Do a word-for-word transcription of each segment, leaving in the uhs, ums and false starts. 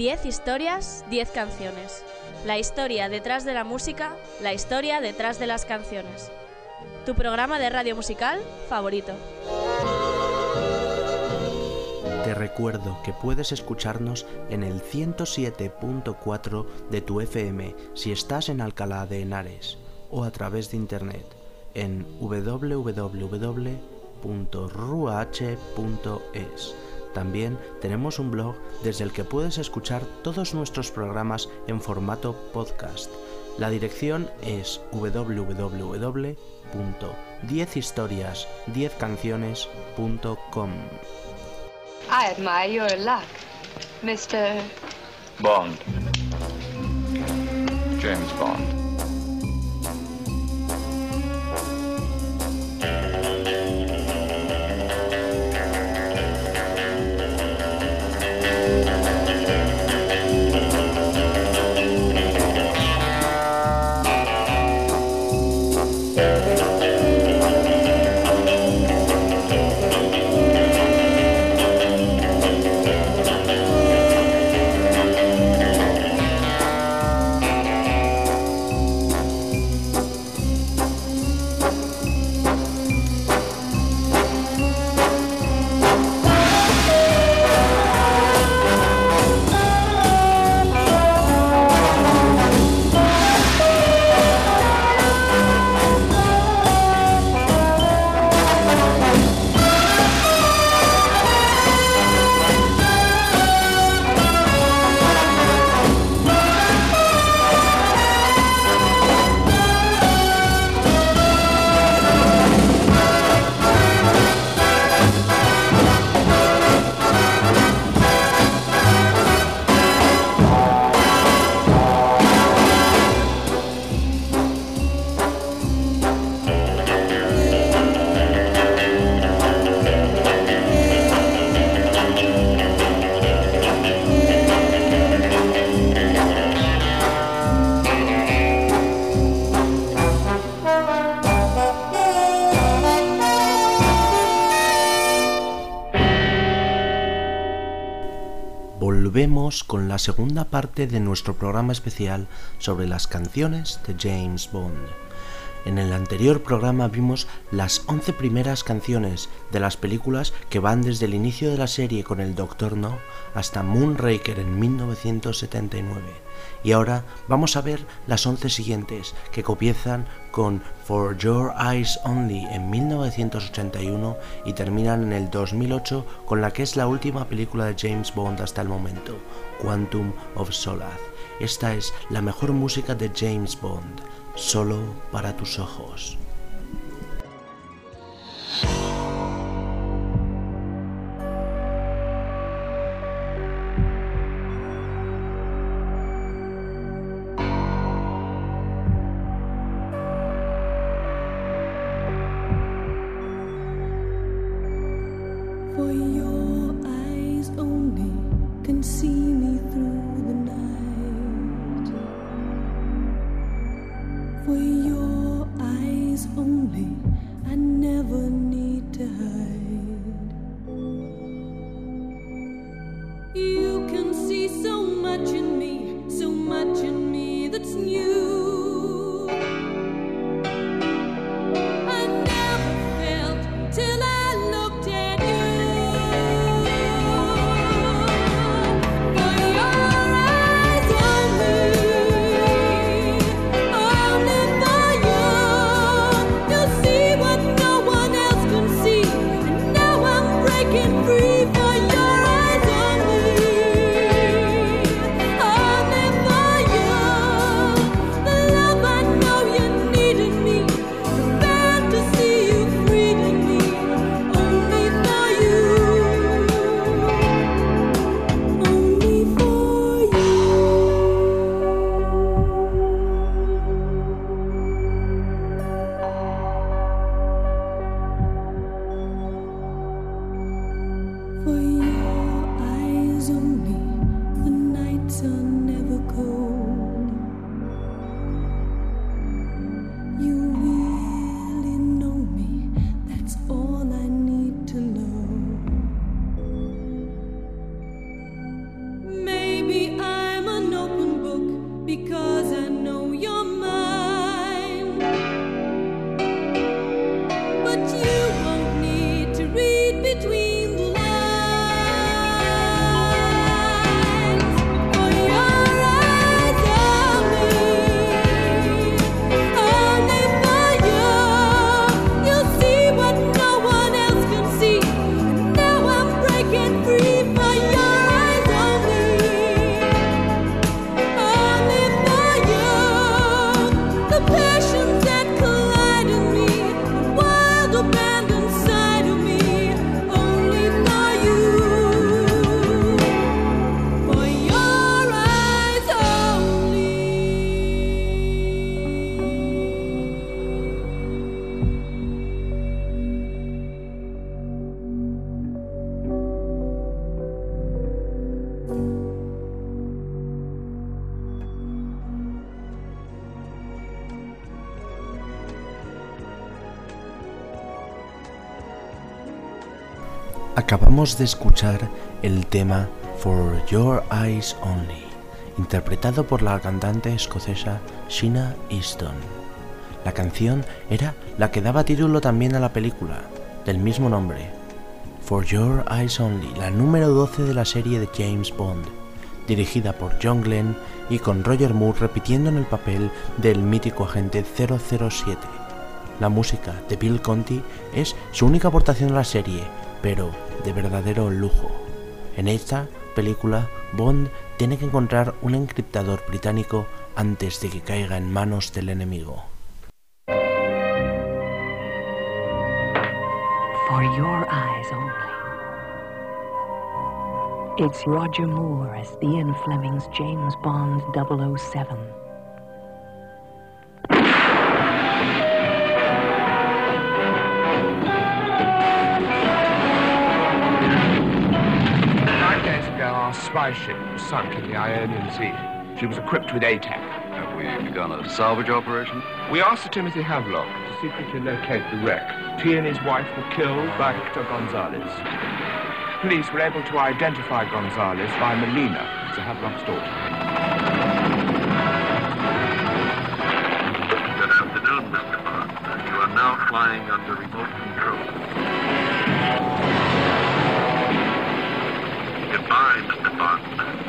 diez historias, diez canciones. La historia detrás de la música, la historia detrás de las canciones. Tu programa de radio musical favorito. Te recuerdo que puedes escucharnos en el ciento siete punto cuatro de tu F M si estás en Alcalá de Henares o a través de internet en doble u doble u doble u punto ruah punto es. También tenemos un blog desde el que puedes escuchar todos nuestros programas en formato podcast. La dirección es doble u doble u doble u punto diez historias diez canciones punto com. I admire your luck, mister Bond. James Bond. Volvemos con la segunda parte de nuestro programa especial sobre las canciones de James Bond. En el anterior programa vimos las once primeras canciones de las películas que van desde el inicio de la serie con el Doctor No hasta Moonraker en mil novecientos setenta y nueve. Y ahora vamos a ver las once siguientes, que comienzan con For Your Eyes Only en mil novecientos ochenta y uno y terminan en el dos mil ocho con la que es la última película de James Bond hasta el momento, Quantum of Solace. Esta es la mejor música de James Bond, solo para tus ojos. For your Acabamos de escuchar el tema For Your Eyes Only, interpretado por la cantante escocesa Sheena Easton. La canción era la que daba título también a la película, del mismo nombre, For Your Eyes Only, la número doce de la serie de James Bond, dirigida por John Glenn y con Roger Moore repitiendo en el papel del mítico agente cero cero siete. La música de Bill Conti es su única aportación a la serie, pero de verdadero lujo. En esta película, Bond tiene que encontrar un encriptador británico antes de que caiga en manos del enemigo. For your eyes only. It's Roger Moore as Ian Fleming's James Bond double oh seven. Nine days ago, our spy ship was sunk in the Ionian Sea. She was equipped with A T A C. Have we begun a salvage operation? We asked Sir Timothy Havelock to secretly locate the wreck. He and his wife were killed by Hector Gonzalez. Police were able to identify Gonzalez by Melina, Sir Havelock's daughter. Good afternoon, Mister Bond. You are now flying under remote control. Goodbye, Mister Bond.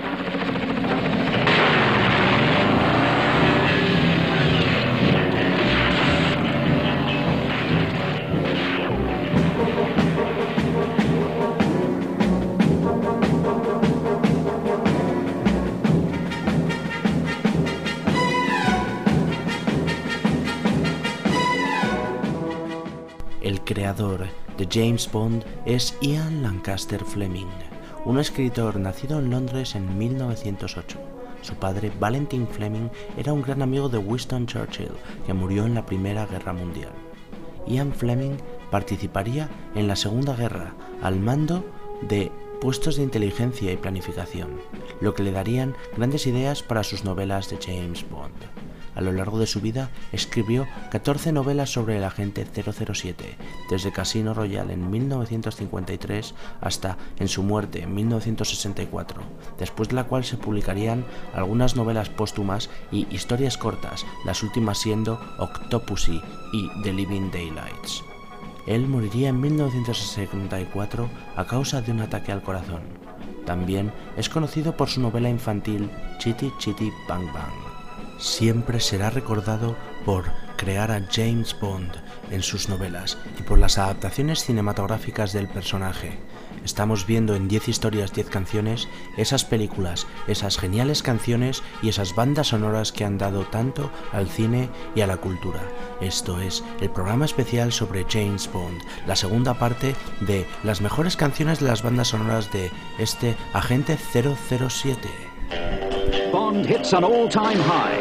El creador de James Bond es Ian Lancaster Fleming, un escritor nacido en Londres en mil novecientos ocho. Su padre, Valentin Fleming, era un gran amigo de Winston Churchill, que murió en la Primera Guerra Mundial. Ian Fleming participaría en la Segunda Guerra al mando de puestos de inteligencia y planificación, lo que le darían grandes ideas para sus novelas de James Bond. A lo largo de su vida escribió catorce novelas sobre el agente cero cero siete, desde Casino Royale en mil novecientos cincuenta y tres hasta en su muerte en mil novecientos sesenta y cuatro, después de la cual se publicarían algunas novelas póstumas y historias cortas, las últimas siendo Octopussy y The Living Daylights. Él moriría en mil novecientos sesenta y cuatro a causa de un ataque al corazón. También es conocido por su novela infantil Chitty Chitty Bang Bang. Siempre será recordado por crear a James Bond en sus novelas y por las adaptaciones cinematográficas del personaje. Estamos viendo en diez historias, diez canciones esas películas, esas geniales canciones y esas bandas sonoras que han dado tanto al cine y a la cultura. Esto es el programa especial sobre James Bond, la segunda parte de las mejores canciones de las bandas sonoras de este agente cero cero siete. Bond hits an all-time high.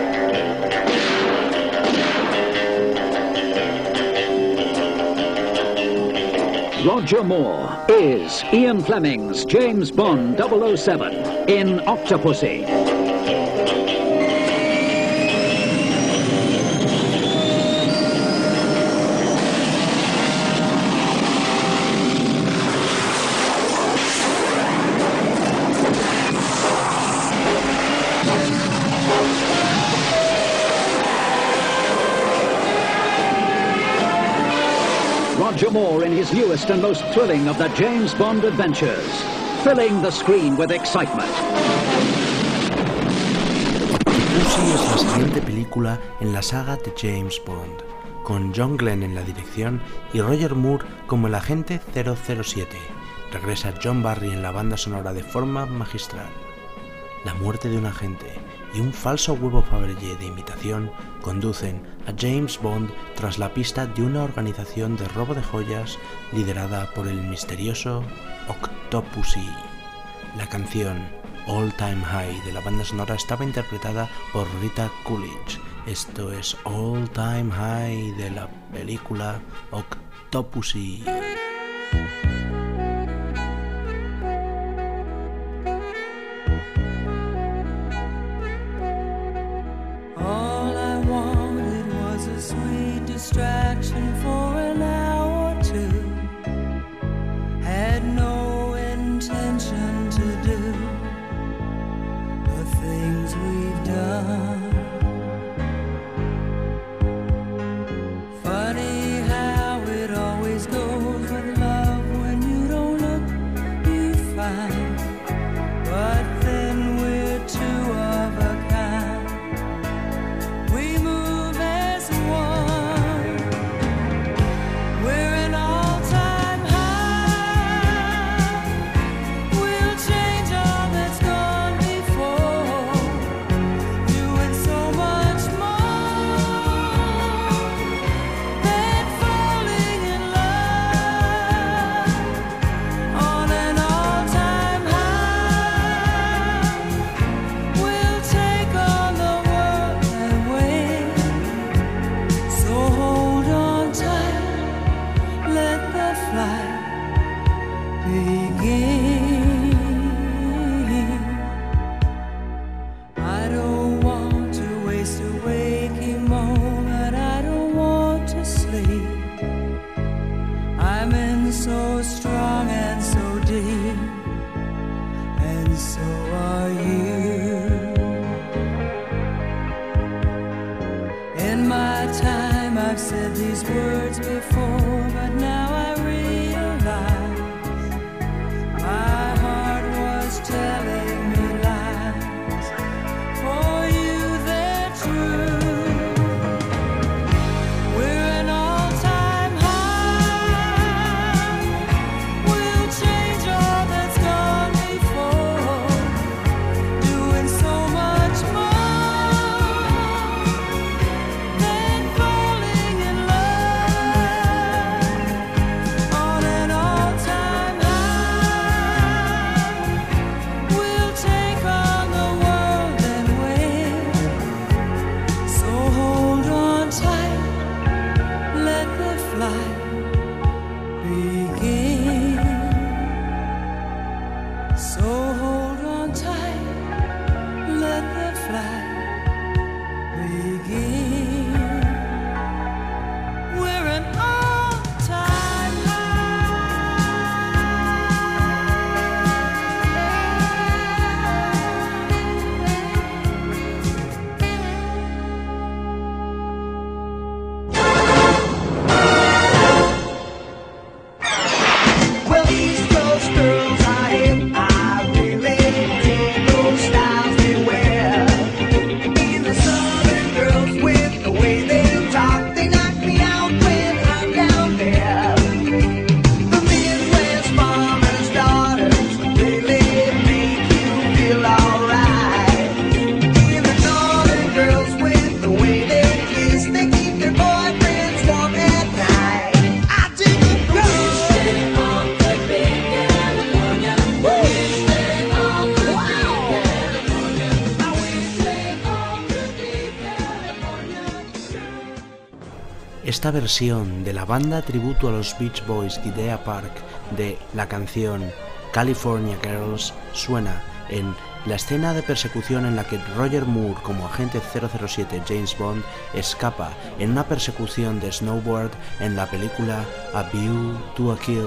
Roger Moore is Ian Fleming's James Bond double oh seven in Octopussy. Roger Moore in his newest and most thrilling of the James Bond adventures, filling the screen with excitement. Octopussy es la siguiente película en la saga de James Bond, con John Glenn en la dirección y Roger Moore como el agente cero cero siete. Regresa John Barry en la banda sonora de forma magistral. La muerte de un agente y un falso huevo Fabergé de imitación conducen a James Bond tras la pista de una organización de robo de joyas liderada por el misterioso Octopussy. La canción All Time High de la banda sonora estaba interpretada por Rita Coolidge. Esto es All Time High de la película Octopussy. Distraction for an hour or two. Had Esta versión de la banda tributo a los Beach Boys Kidea Park de la canción California Girls suena en la escena de persecución en la que Roger Moore como agente cero cero siete James Bond escapa en una persecución de snowboard en la película A View to a Kill.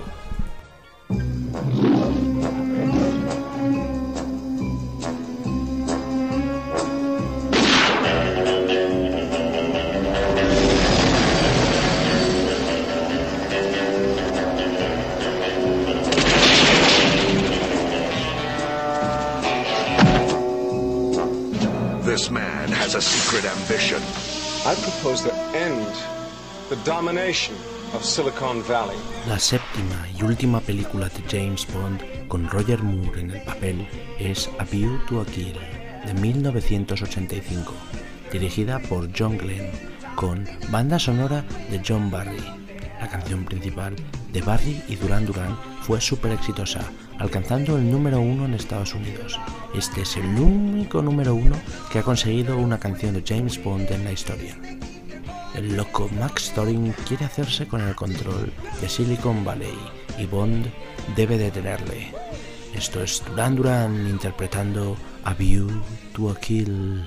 This man has a secret ambition. I propose to end the domination of Silicon Valley. La séptima y última película de James Bond con Roger Moore en el papel es A View to a Kill de mil novecientos ochenta y cinco, dirigida por John Glenn, con banda sonora de John Barry. La canción principal de Barry y Duran Duran fue súper exitosa, alcanzando el número uno en Estados Unidos. Este es el único número uno que ha conseguido una canción de James Bond en la historia. El loco Max Thorin quiere hacerse con el control de Silicon Valley y Bond debe detenerle. Esto es Duran Duran interpretando A View to a Kill.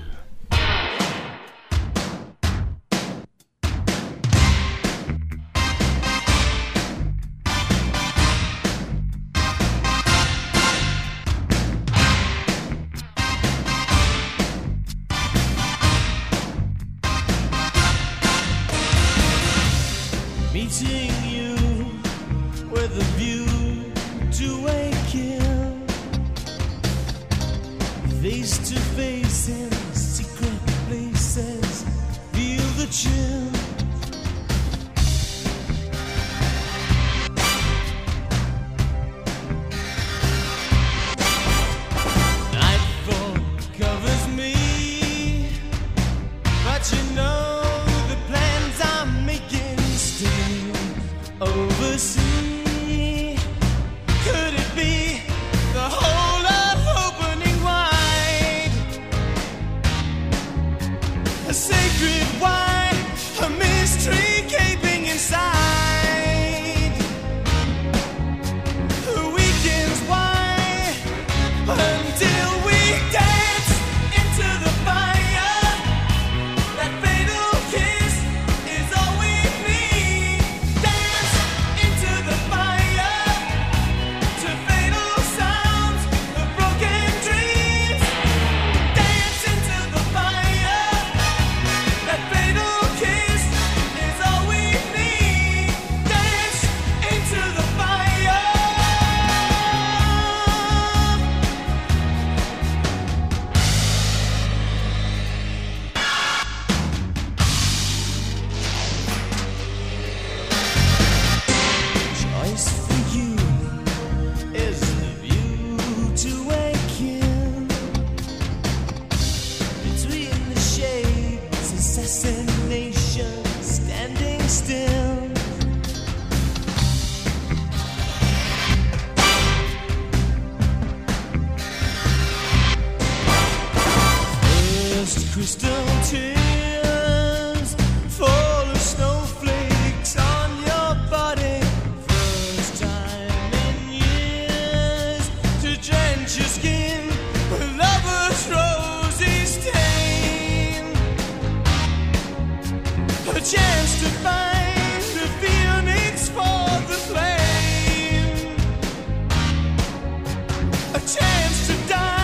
Meeting you with a view to a kill, face to face in secret places, feel the chill. Nightfall covers me, but you know oversea. Could it be the whole of opening wide? crystal tears fall as snowflakes on your body. First time in years to drench your skin with lover's rosy stain. A chance to find the phoenix for the flame. A chance to die.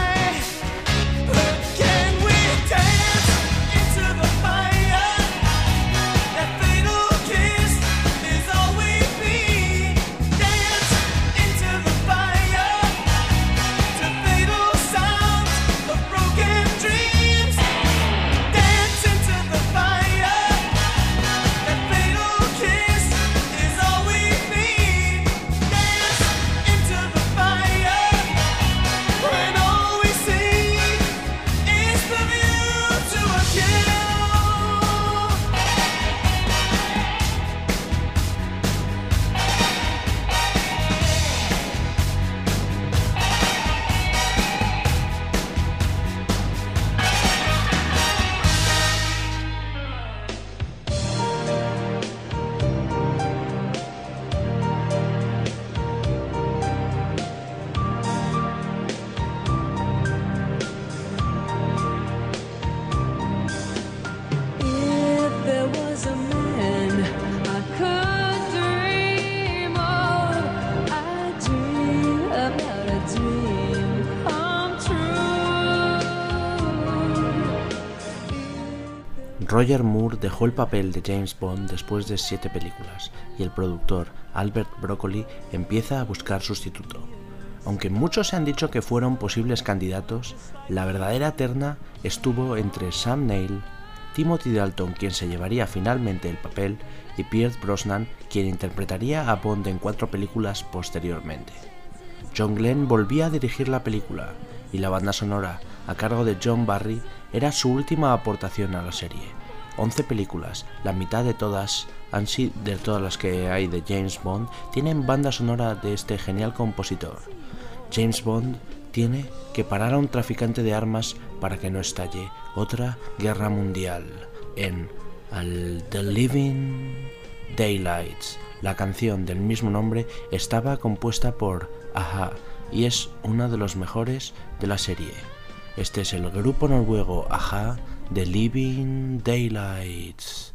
Roger Moore dejó el papel de James Bond después de siete películas y el productor Albert Broccoli empieza a buscar sustituto. Aunque muchos se han dicho que fueron posibles candidatos, la verdadera terna estuvo entre Sam Neill, Timothy Dalton, quien se llevaría finalmente el papel, y Pierce Brosnan, quien interpretaría a Bond en cuatro películas posteriormente. John Glenn volvía a dirigir la película y la banda sonora, a cargo de John Barry, era su última aportación a la serie. once películas, la mitad de todas, han sido, de todas las que hay de James Bond, tienen banda sonora de este genial compositor. James Bond tiene que parar a un traficante de armas para que no estalle otra guerra mundial en al The Living Daylights. La canción del mismo nombre estaba compuesta por a-ha y es uno de los mejores de la serie. Este es el grupo noruego a-ha, The Living Daylights.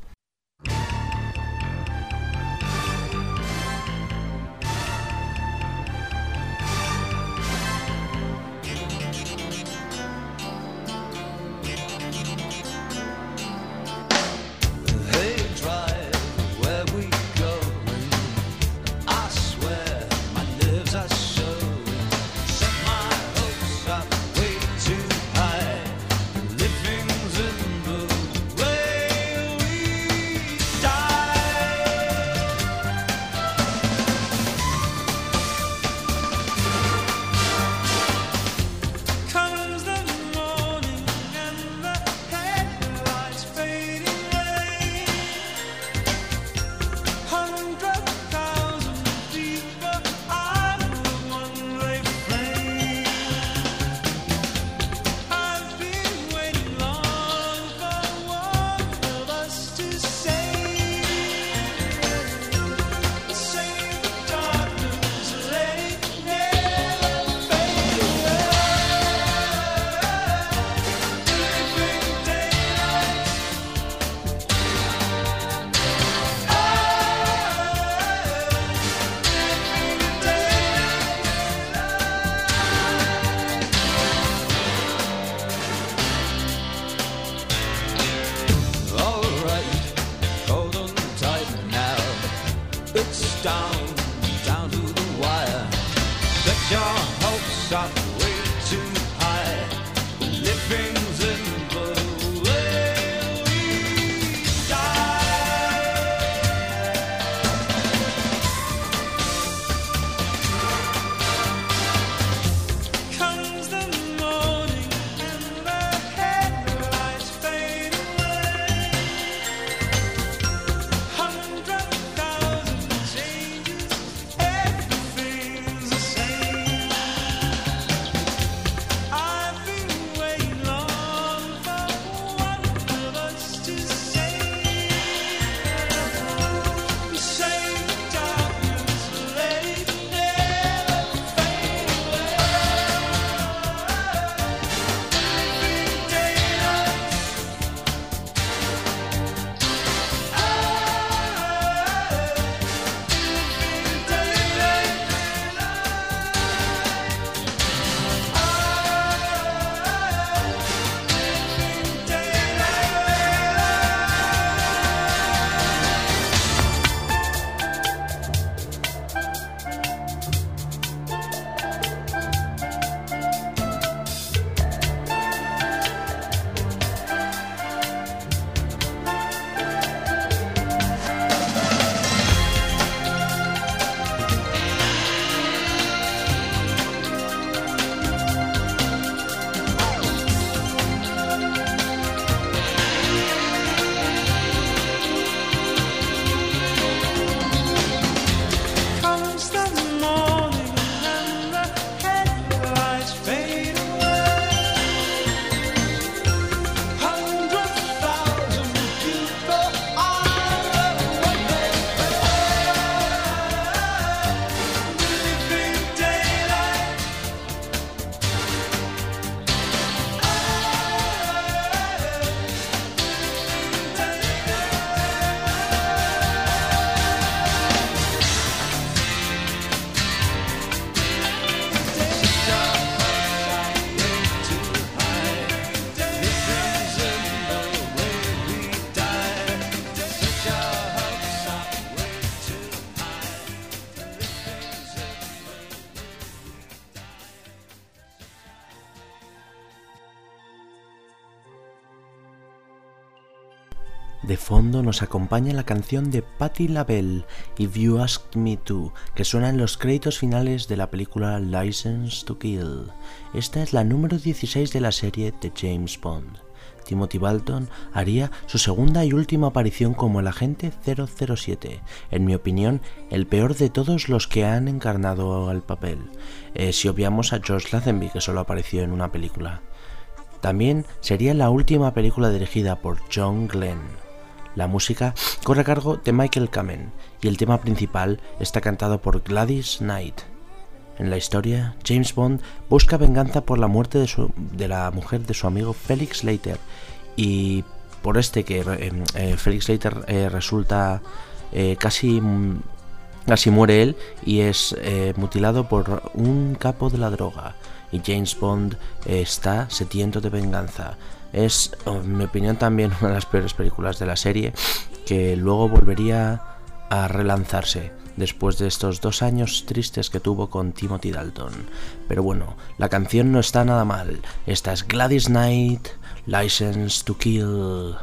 De fondo nos acompaña la canción de Patti LaBelle, If You Asked Me To, que suena en los créditos finales de la película License to Kill. Esta es la número dieciséis de la serie de James Bond. Timothy Dalton haría su segunda y última aparición como el agente cero cero siete, en mi opinión el peor de todos los que han encarnado al papel, eh, si obviamos a George Lazenby, que solo apareció en una película. También sería la última película dirigida por John Glenn. La música corre a cargo de Michael Kamen y el tema principal está cantado por Gladys Knight. En la historia, James Bond busca venganza por la muerte de, su, de la mujer de su amigo Felix Leiter, y por este que eh, eh, Felix Leiter eh, resulta eh, casi, casi muere él y es eh, mutilado por un capo de la droga, y James Bond eh, está sediento de venganza. Es, en mi opinión, también una de las peores películas de la serie, que luego volvería a relanzarse después de estos dos años tristes que tuvo con Timothy Dalton. Pero bueno, la canción no está nada mal. Esta es Gladys Knight, License to Kill.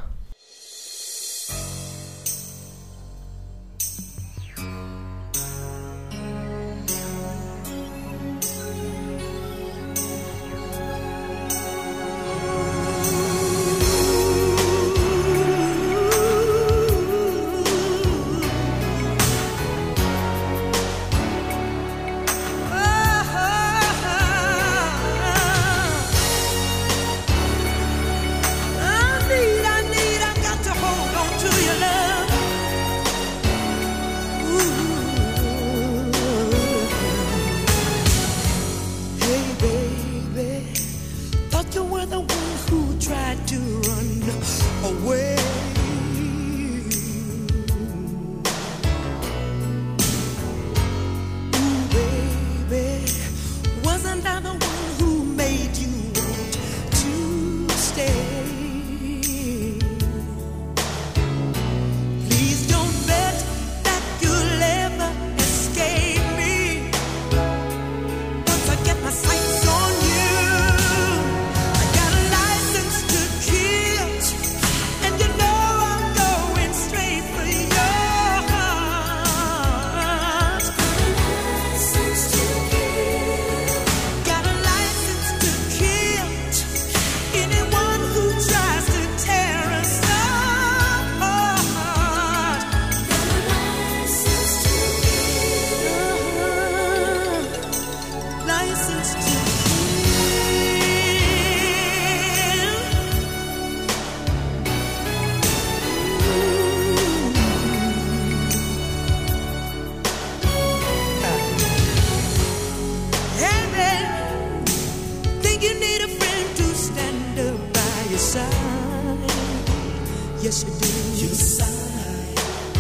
Yes, you do. You sigh.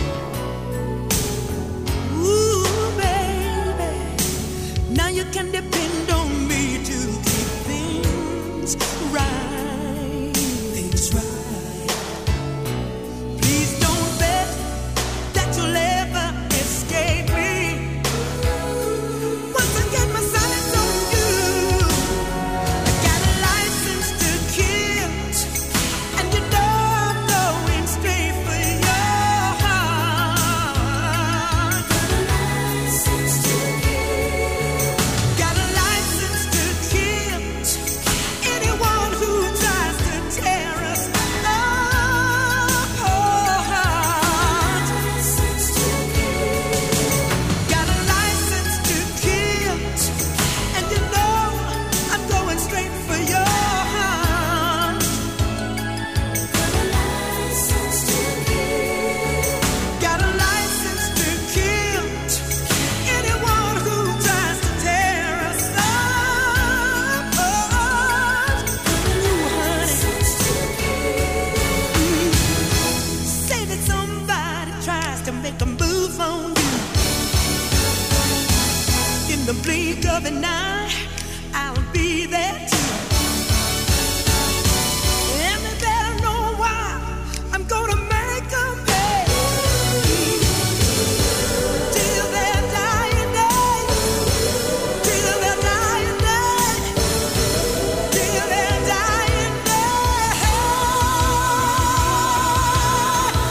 Ooh, baby. Now you can depend on me to keep things right. Things right. Please don't bet that you'll ever escape me. Once I get my sights on you, I got a license to kill, and you know I'm going straight for your heart. Got a license to kill, got a license to kill anyone who tries to tear us apart. Got a license to kill, and you know I'm going straight for your heart. Got a license to kill anyone who tries to tear us apart. Ooh, honey. Say that somebody tries to make a move on you in the blink of an eye, I'll be there too. And they better know why I'm gonna make them pay till their dying day, till their dying day, till their dying day.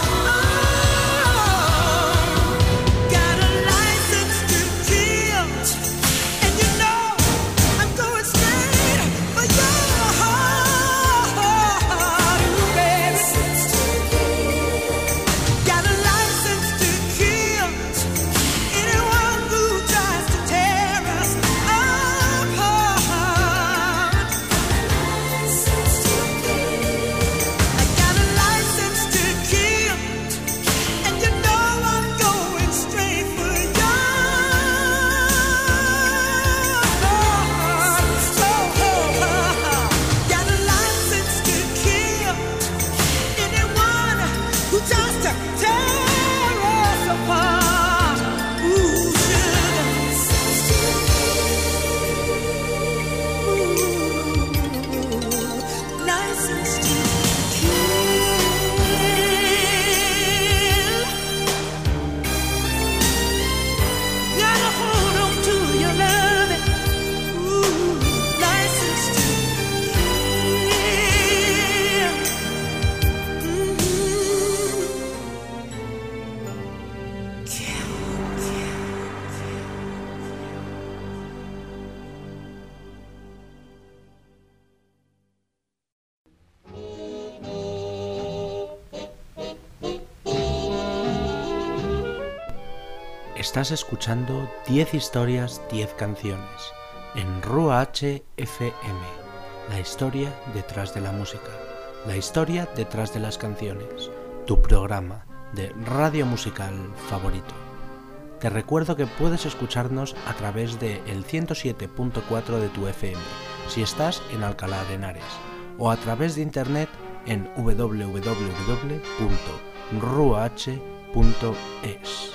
Estás escuchando diez historias, diez canciones en R U H F M, la historia detrás de la música, la historia detrás de las canciones, tu programa de radio musical favorito. Te recuerdo que puedes escucharnos a través de el ciento siete punto cuatro de tu F M si estás en Alcalá de Henares, o a través de internet en w w w punto r u h punto e s.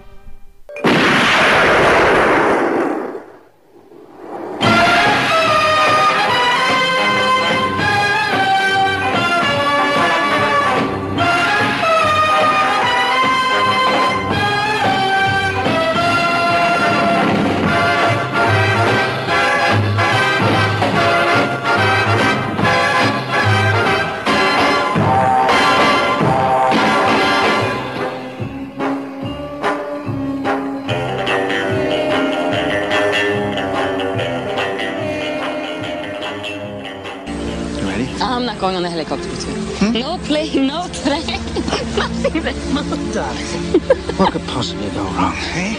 Going on the helicopter with you. Hmm? No plane, no train, nothing but motor. Darling, what could possibly go wrong, eh?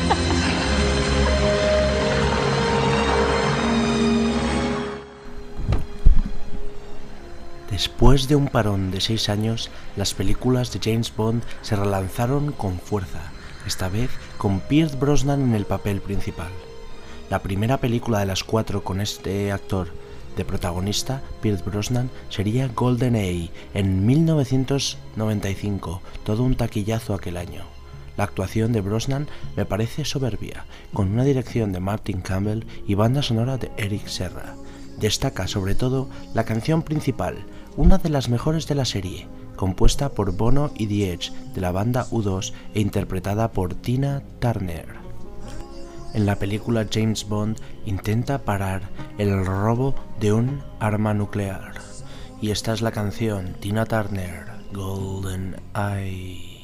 Después de un parón de seis años, las películas de James Bond se relanzaron con fuerza, esta vez con Pierce Brosnan en el papel principal. La primera película de las cuatro con este actor de protagonista, Pierce Brosnan, sería GoldenEye en mil novecientos noventa y cinco, todo un taquillazo aquel año. La actuación de Brosnan me parece soberbia, con una dirección de Martin Campbell y banda sonora de Eric Serra. Destaca sobre todo la canción principal, una de las mejores de la serie, compuesta por Bono y The Edge de la banda U dos e interpretada por Tina Turner. En la película James Bond intenta parar el robo de un arma nuclear. Y esta es la canción Tina Turner, GoldenEye.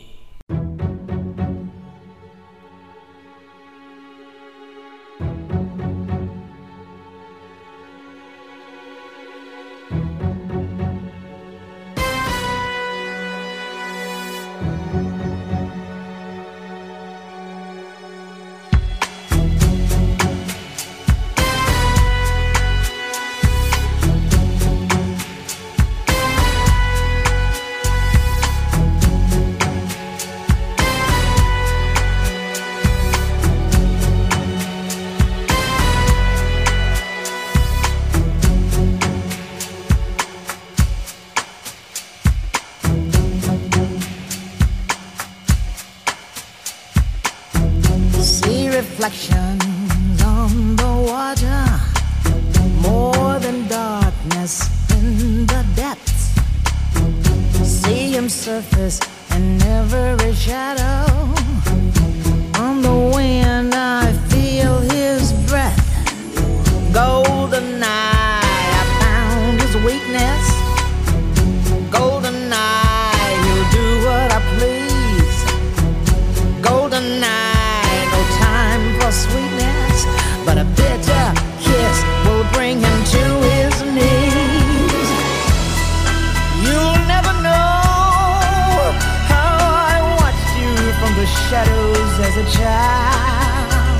Reflections on the water, more than darkness in the depths. See him surface in every shadow. On the wind I feel his breath. Golden eye, I found his weakness. Golden eye, he'll do what I please. Golden eye, sweetness, but a bitter kiss will bring him to his knees. You'll never know how I watched you from the shadows as a child.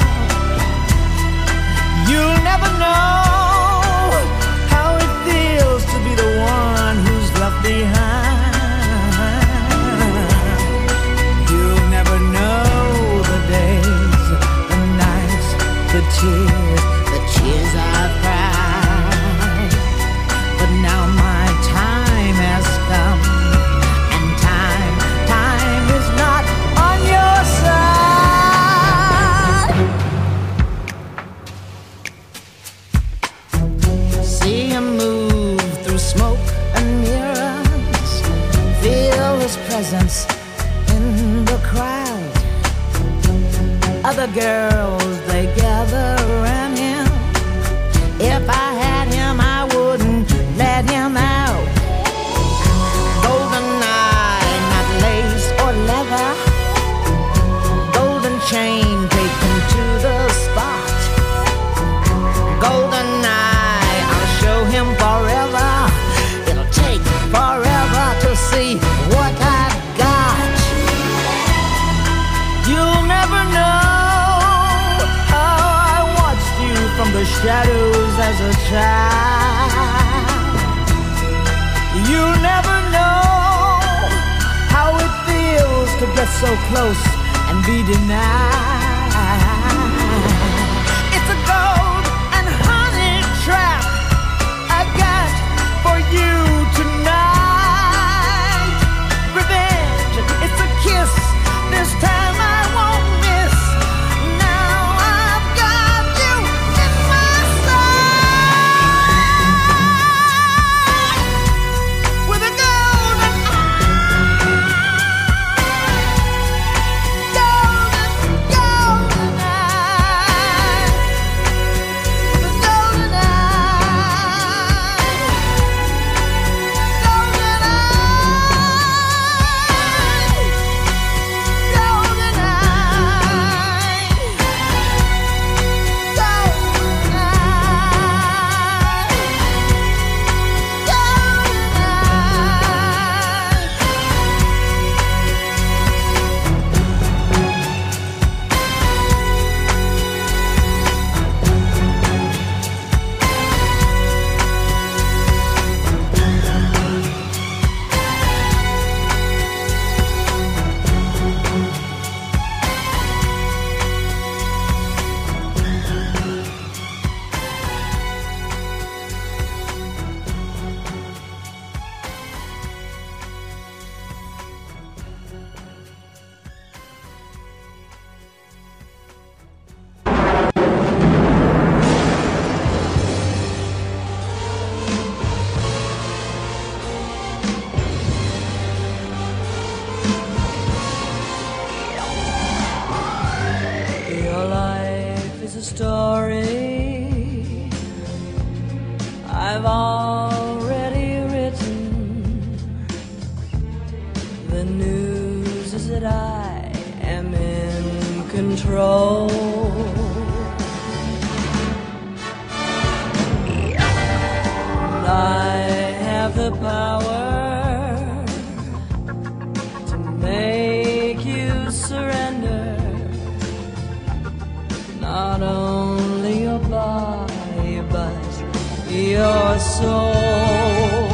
You'll never know how it feels to be the one who's left behind. You'll never know the days, the tears, the tears I've cried. But now my time has come, and time, time is not on your side. See him move through smoke and mirrors, feel his presence in the crowd. Other girls, they gather around him. If I had him, I wouldn't let him out. Golden eye, not lace or leather. Golden chain taken to the spot. Golden eye, I'll show him forever. It'll take forever to see what I've got. You'll never know the shadows as a child. You'll never know how it feels to get so close and be denied. It's a gold and honey trap I got for you tonight. Revenge, it's a kiss, this time I won't miss. Now I've got you in my sight. With a golden eye, golden, golden eye, with a golden eye, golden eye, golden eye, golden Your life is a story I've already written. The news is that I am in control. And I have the power to make you surrender. Not only your body, but your soul.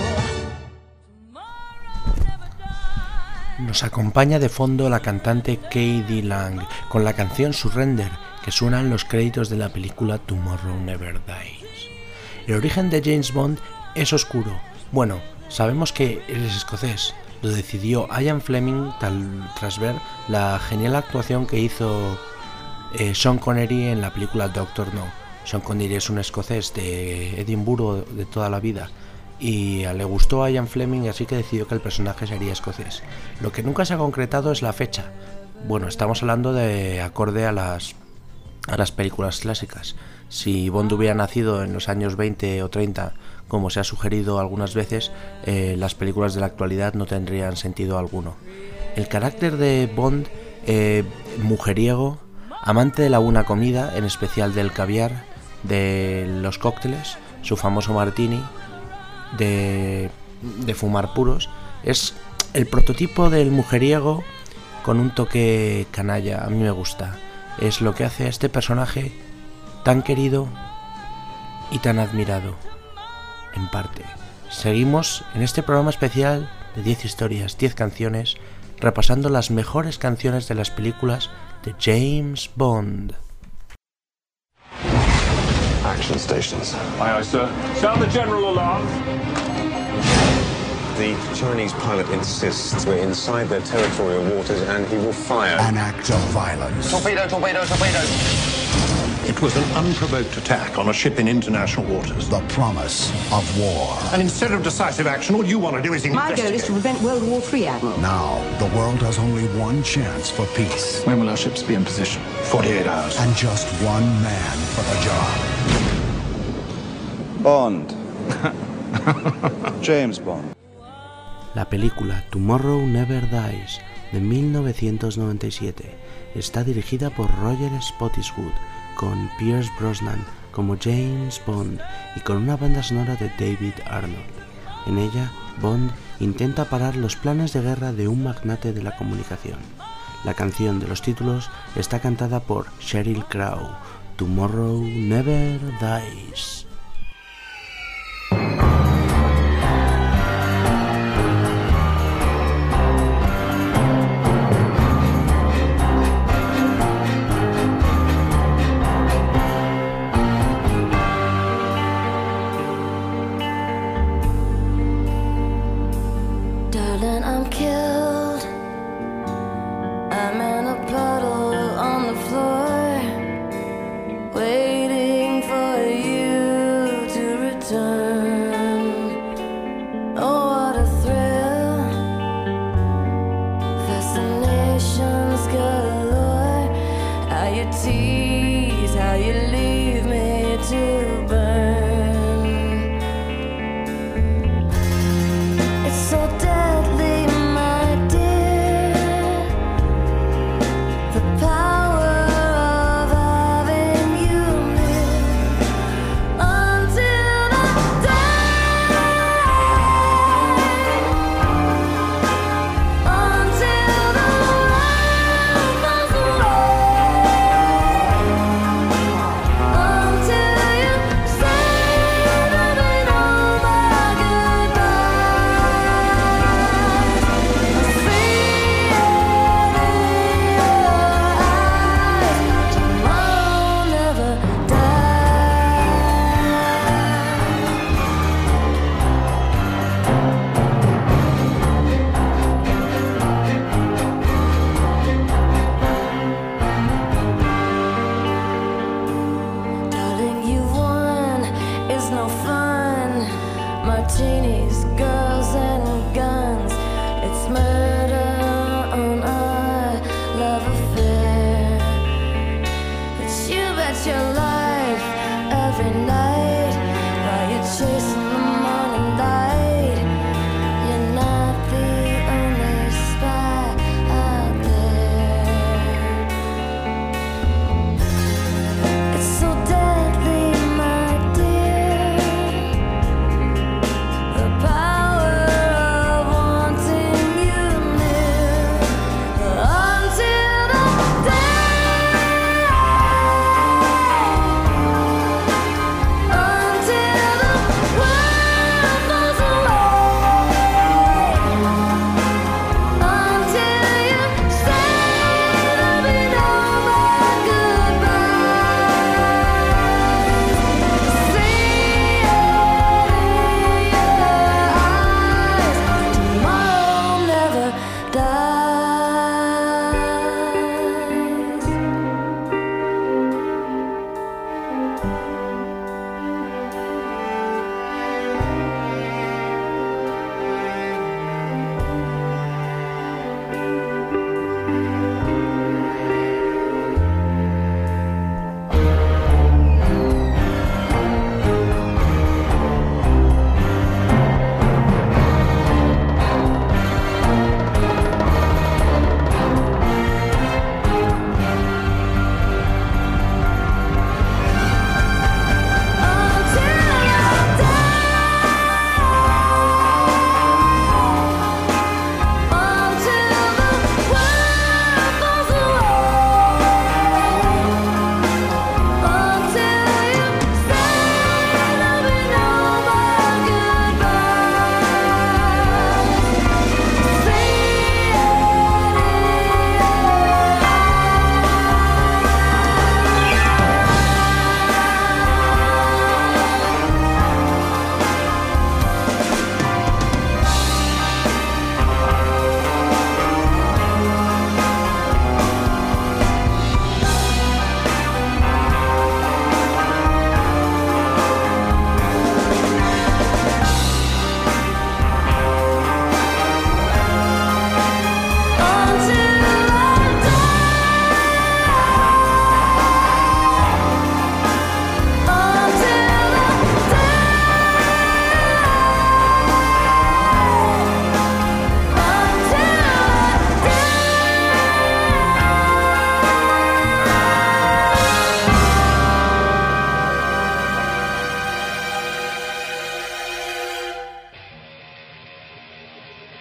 Nos acompaña de fondo la cantante K D Lang con la canción Surrender, que suena en los créditos de la película Tomorrow Never Dies. El origen de James Bond es oscuro. Bueno, sabemos que él es escocés. Lo decidió Ian Fleming tal, tras ver la genial actuación que hizo Eh, Sean Connery en la película Doctor No. Sean Connery es un escocés de Edimburgo de toda la vida y le gustó a Ian Fleming, así que decidió que el personaje sería escocés. Lo que nunca se ha concretado es la fecha. Bueno, estamos hablando de acorde a las, a las películas clásicas. Si Bond hubiera nacido en los años veinte o treinta, como se ha sugerido algunas veces, eh, las películas de la actualidad no tendrían sentido alguno. El carácter de Bond, eh, mujeriego, amante de la buena comida, en especial del caviar, de los cócteles, su famoso martini, de, de fumar puros, es el prototipo del mujeriego con un toque canalla. A mí me gusta. Es lo que hace a este personaje tan querido y tan admirado, en parte. Seguimos en este programa especial de diez historias, diez canciones, repasando las mejores canciones de las películas de James Bond. Action stations. Aye, aye, sir. Sound the general alarm. The Chinese pilot insists we're inside their territorial waters and he will fire. An act of violence. Torpedo, torpedo, torpedo. It was an unprovoked attack on a ship in international waters. The promise of war. And instead of decisive action, all you want to do is investigate. My goal is to prevent World War Three, Admiral. Now, the world has only one chance for peace. When will our ships be in position? forty-eight hours. And just one man for the job. Bond. James Bond. La película Tomorrow Never Dies de mil novecientos noventa y siete está dirigida por Roger Spottiswoode, con Pierce Brosnan como James Bond y con una banda sonora de David Arnold. En ella, Bond intenta parar los planes de guerra de un magnate de la comunicación. La canción de los títulos está cantada por Sheryl Crow, Tomorrow Never Dies. Darling, I'm killed. I'm in a puddle on the floor, waiting for you to return. Oh, what a thrill. Fascinations galore. How you tease, how you leave me to burn. It's so deadly, my dear. The power of having you near until I die, until the world goes away, until you say that we know my goodbyes. I see it in your eyes. Tomorrow never Darling, you won. It's no fun. Martinis, girls, and guns. It's murder on our love affair. But you bet your life every night while you're chasing the morning light. You're not the only spy out there. It's so deadly, my dear. The power of wanting you near until I die, until the world goes away, until you say that we know my goodbyes. See it in your eyes. Tomorrow never dies.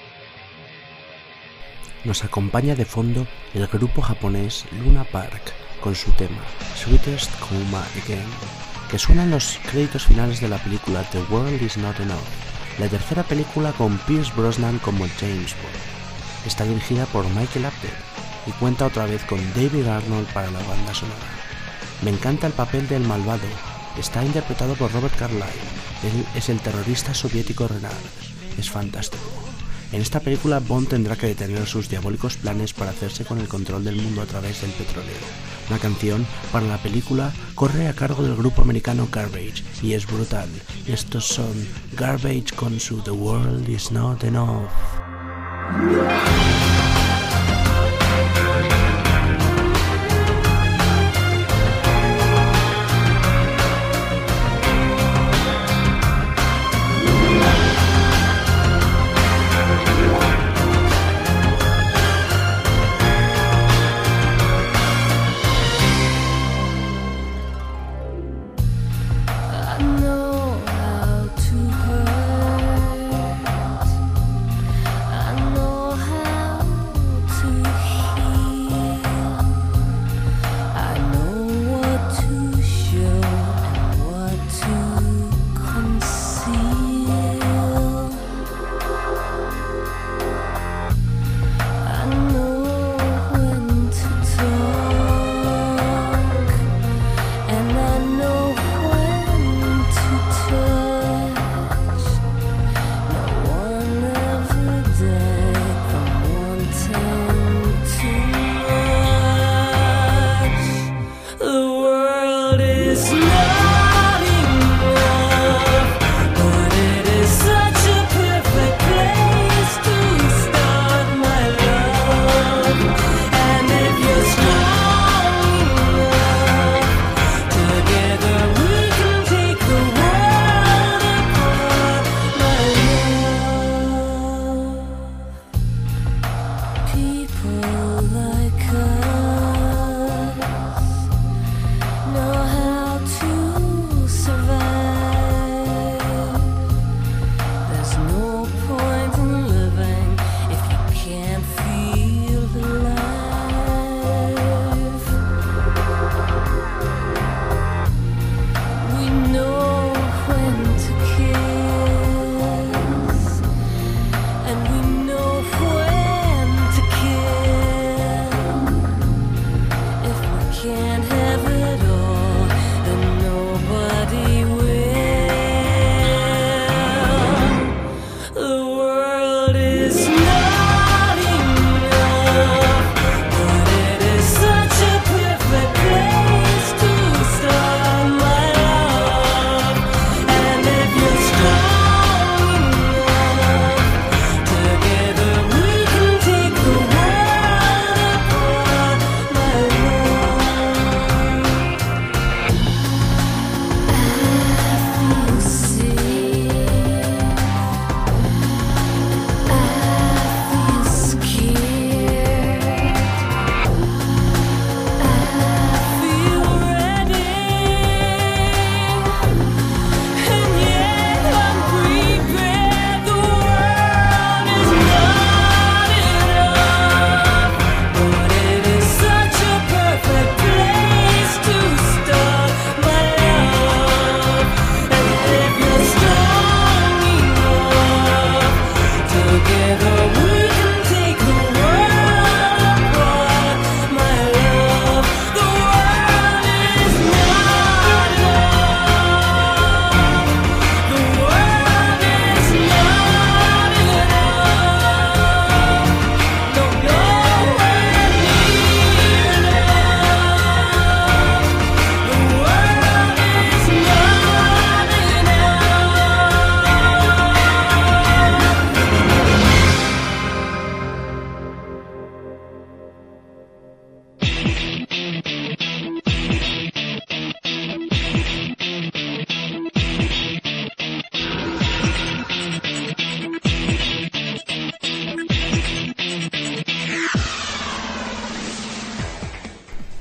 Nos acompaña de fondo el grupo japonés Luna Park con su tema Sweetest Coma Again, que suena en los créditos finales de la película The World Is Not Enough, la tercera película con Pierce Brosnan como James Bond. Está dirigida por Michael Apted y cuenta otra vez con David Arnold para la banda sonora. Me encanta el papel del malvado, está interpretado por Robert Carlyle, él es el terrorista soviético Renard, es fantástico. En esta película Bond tendrá que detener sus diabólicos planes para hacerse con el control del mundo a través del petróleo. La canción para la película corre a cargo del grupo americano Garbage y es brutal. Estos son Garbage con su The World Is Not Enough. I know how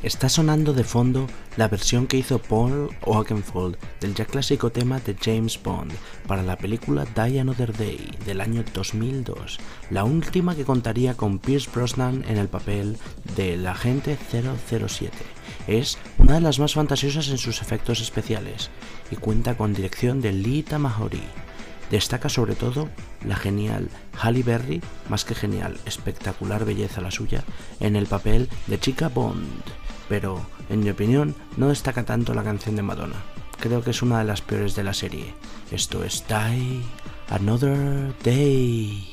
Está sonando de fondo la versión que hizo Paul Oakenfold del ya clásico tema de James Bond para la película Die Another Day del año dos mil dos, la última que contaría con Pierce Brosnan en el papel del agente cero cero siete. Es una de las más fantasiosas en sus efectos especiales y cuenta con dirección de Lee Tamahori. Destaca sobre todo la genial Halle Berry, más que genial, espectacular belleza la suya, en el papel de chica Bond. Pero, en mi opinión, no destaca tanto la canción de Madonna. Creo que es una de las peores de la serie. Esto es Die Another Day.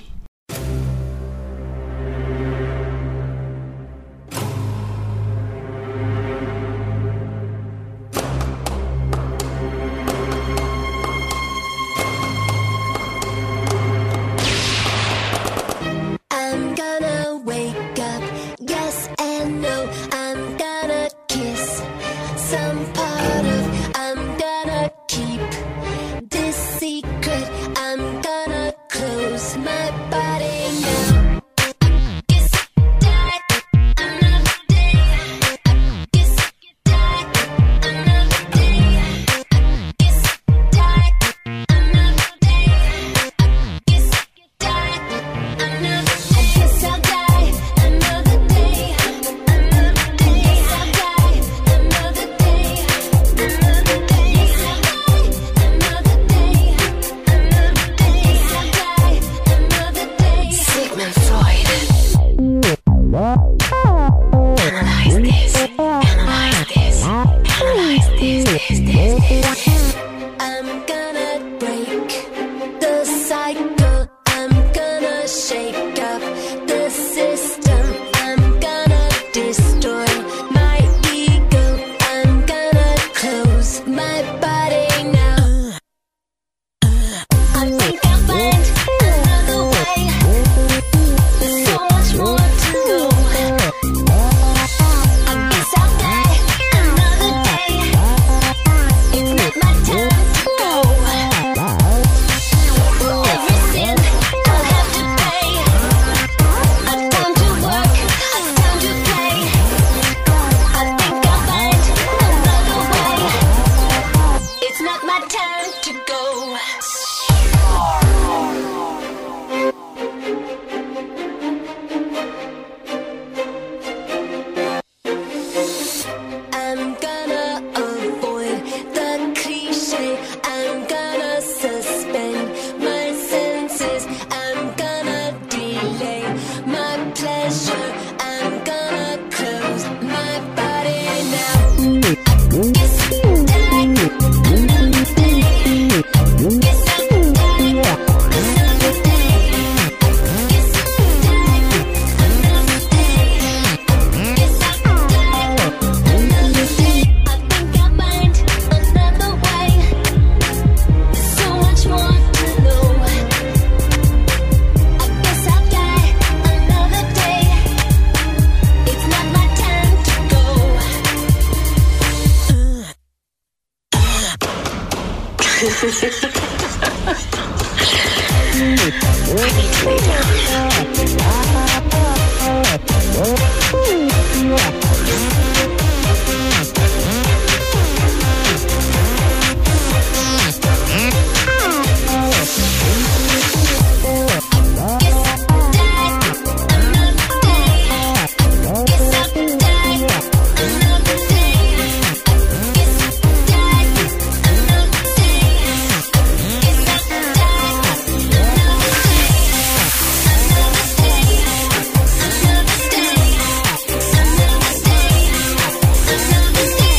Another day.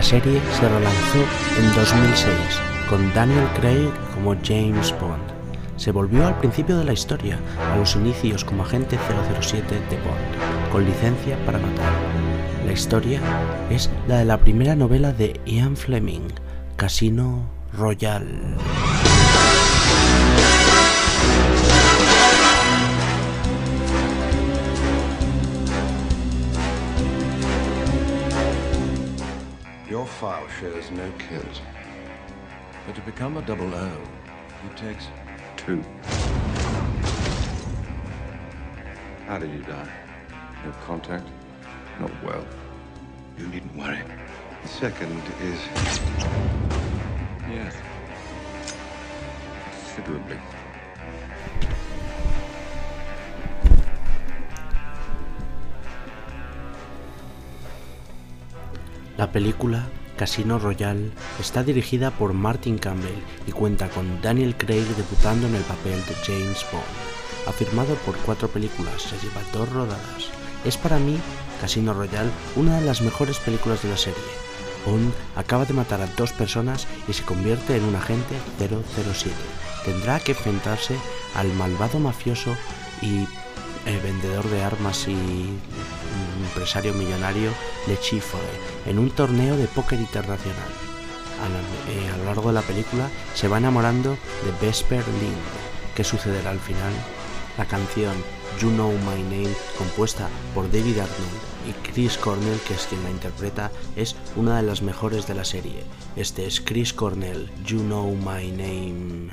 serie se relanzó en dos mil seis con Daniel Craig como James Bond. Se volvió al principio de la historia, a los inicios como agente cero cero siete de Bond, con licencia para matar. La historia es la de la primera novela de Ian Fleming, Casino Royale. Your file shows no kills. But to become a double O, it takes two. How did you die? No contact? Not well. You needn't worry. The second is... Yes. Considerably. La película Casino Royale está dirigida por Martin Campbell y cuenta con Daniel Craig debutando en el papel de James Bond. Ha firmado por cuatro películas, se lleva dos rodadas. Es para mí, Casino Royale, una de las mejores películas de la serie. Bond acaba de matar a dos personas y se convierte en un agente cero cero siete. Tendrá que enfrentarse al malvado mafioso y eh, vendedor de armas y empresario millonario Le Chiffre en un torneo de póker internacional. A, la, eh, a lo largo de la película se va enamorando de Vesper Lynd. ¿Qué sucederá al final? La canción You Know My Name, compuesta por David Arnold y Chris Cornell, que es quien la interpreta, es una de las mejores de la serie. Este es Chris Cornell, You Know My Name.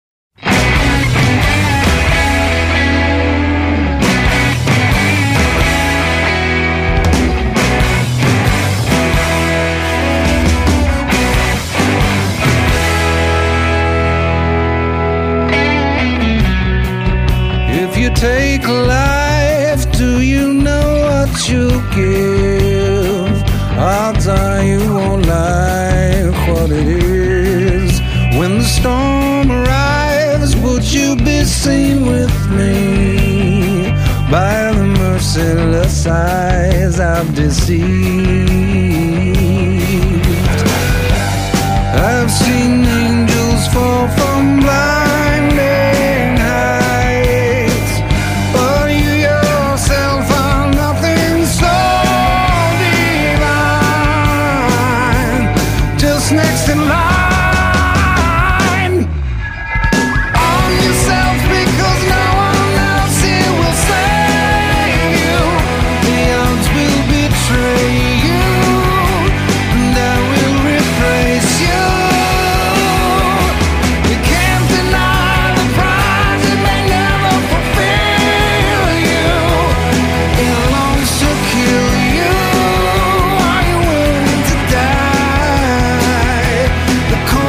Take life, do you know what you give? Odds are you won't like what it is. When the storm arrives, would you be seen with me by the merciless eyes I've deceived? I've seen angels fall from blinding heights, but you yourself are nothing so divine, just next in line. Arm yourself because no one else here will save you. The odds will betray you, and I will replace you. You can't deny the prize, it may never fulfill you. It longs to kill you. Are you willing to die? The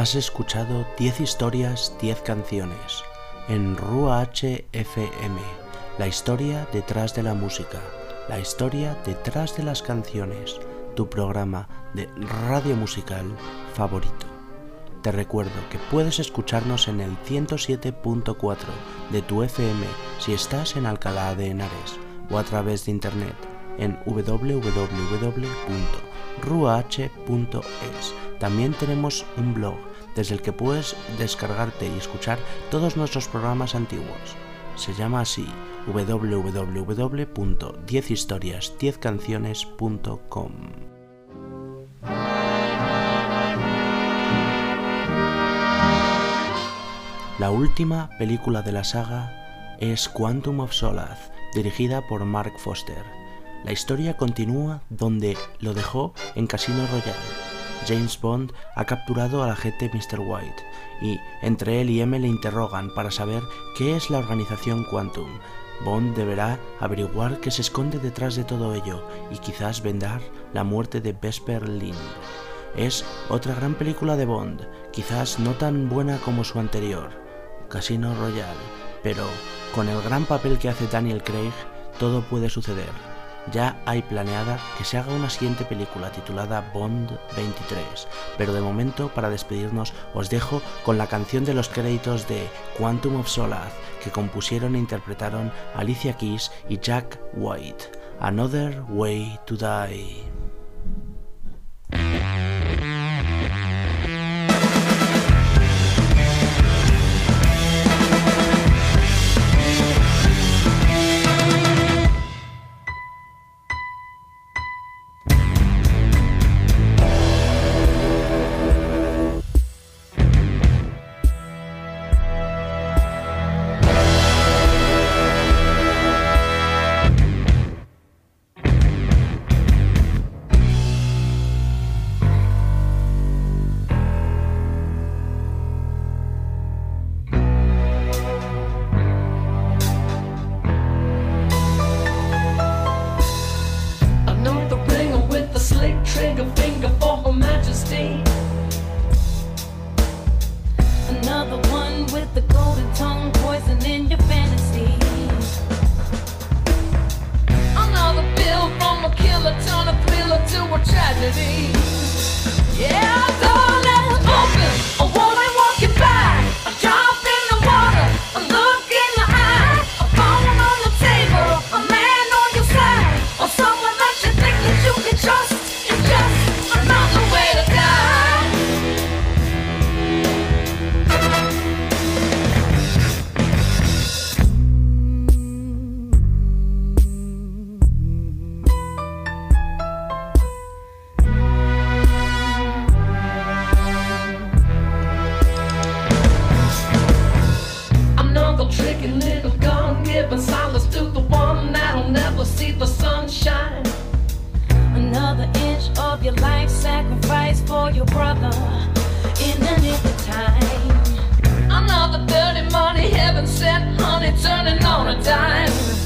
Has escuchado diez historias, diez canciones en R U H F M, la historia detrás de la música, la historia detrás de las canciones, tu programa de radio musical favorito. Te recuerdo que puedes escucharnos en el ciento siete punto cuatro de tu F M si estás en Alcalá de Henares o a través de internet en w w w punto r u h punto es. También tenemos un blog desde el que puedes descargarte y escuchar todos nuestros programas antiguos. Se llama así w w w punto diez historias diez canciones punto com. La última película de la saga es Quantum of Solace, dirigida por Mark Foster. La historia continúa donde lo dejó en Casino Royale. James Bond ha capturado al agente mister White y entre él y M le interrogan para saber qué es la organización Quantum. Bond deberá averiguar qué se esconde detrás de todo ello y quizás vendar la muerte de Vesper Lynd. Es otra gran película de Bond, quizás no tan buena como su anterior, Casino Royale, pero con el gran papel que hace Daniel Craig, todo puede suceder. Ya hay planeada que se haga una siguiente película titulada Bond veintitrés, pero de momento, para despedirnos, os dejo con la canción de los créditos de Quantum of Solace que compusieron e interpretaron Alicia Keys y Jack White, Another Way to Die. Another dirty money, heaven sent honey, turning on a dime.